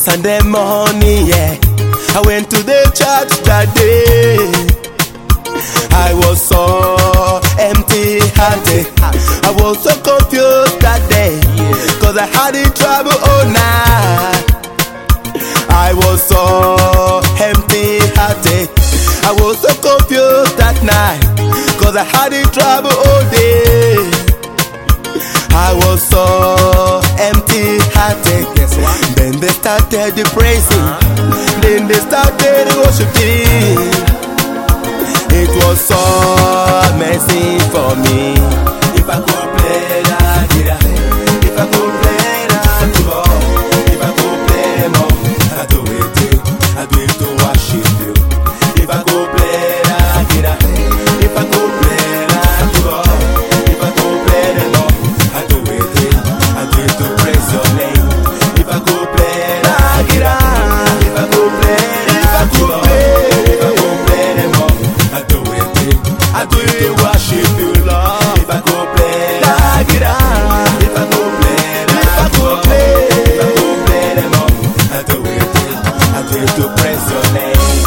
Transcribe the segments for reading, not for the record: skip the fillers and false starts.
Sunday morning, yeah, I went to the church that day. I was so empty-hearted, I was so confused that day, cause I had in trouble all night. I was so empty-hearted, I was so confused that night, cause I had in trouble all day. I was so empty-hearted. Then they started the praising, then they started the worshiping. It was so amazing for me. If I could play la guitar, if I could play la keyboard, if I could play more, I'd do it to worship you. If I could play la guitar, if I could play la keyboard, if I could play them more, I'd do it to praise your name. If I could play la guitar, if I could play la keyboard, if I could play them more, I'd do it to worship you, Lord. If I could play la guitar, if I could play la keyboard, if I could play them all, I'd do it to praise your name.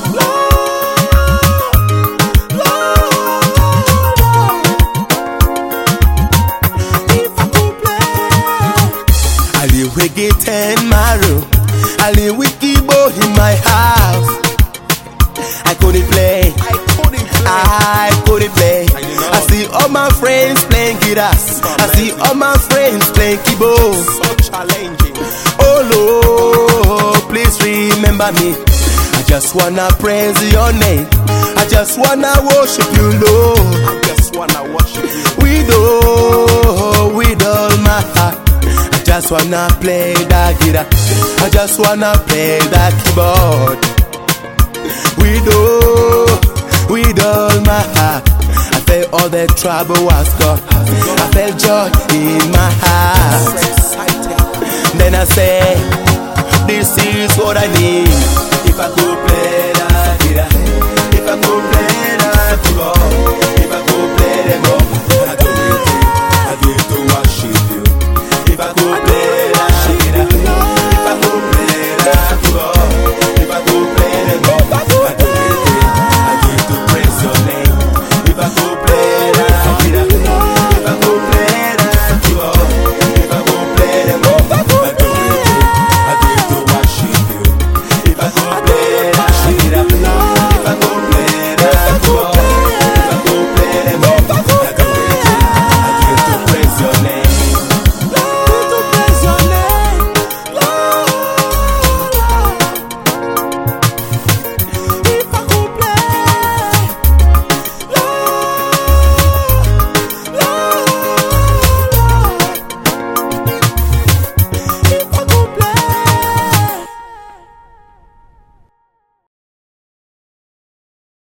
Ali wiki ten maru, Ali wiki bo in my house. I couldn't play. I see all my friends playing guitars, I see all my friends playing keyboards. So challenging. Oh Lord, please remember me. I just wanna praise your name, I just wanna worship you, Lord. I just wanna worship you. With all my heart, I just wanna play that guitar, I just wanna play that keyboard. With all my heart, I felt all the trouble was gone, I felt joy in my heart. Then I said, this is what I need. If I could